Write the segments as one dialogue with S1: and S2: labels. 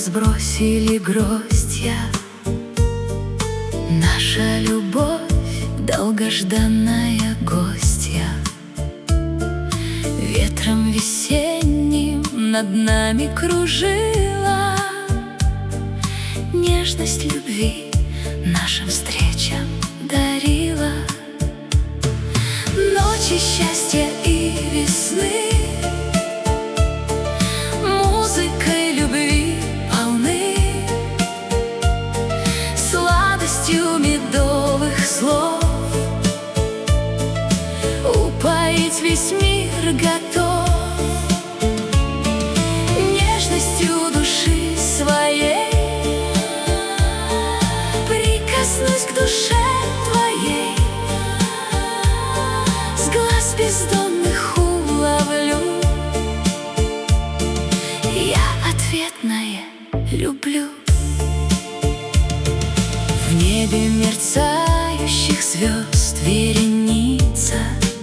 S1: сбросили гроздья. Наша любовь — долгожданная гостья. Ветром весенним над нами кружила, нежность любви нашим встречам дарила. Ночи счастья и весны музыкой любви полны, сладостью медовых слов упоить весь мир готов. Нежностью души своей прикоснусь к душе твоей, с глаз бездонных уловлю я ответное люблю. В небе мерцающих звезд вереница,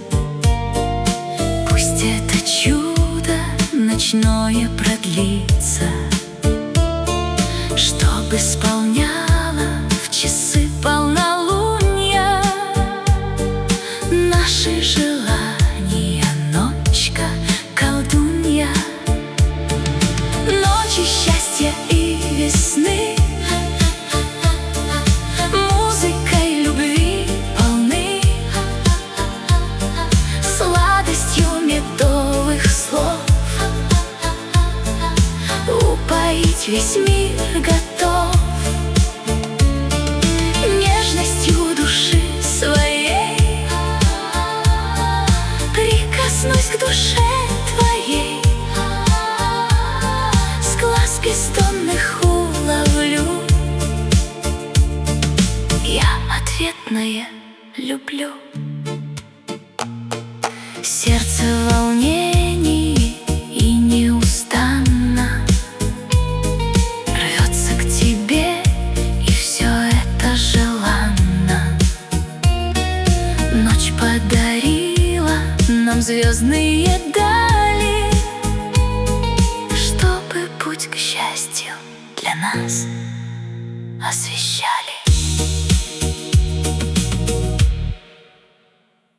S1: пусть это чудо ночное продлится, чтоб исполняла в часы полнолуния наши желания ночка колдунья. Ночи счастья и весны музыкой любви полны, сладостью медовых слов упоить весь мир готов. Нежностью души своей прикоснусь к душе твоей, с глаз бездонных уловлю я ответное люблю. Сердце в волнении и неустанно рвется к тебе, и все это желанно. Ночь подарила нам звездные дали, чтобы путь к счастью для нас освещал.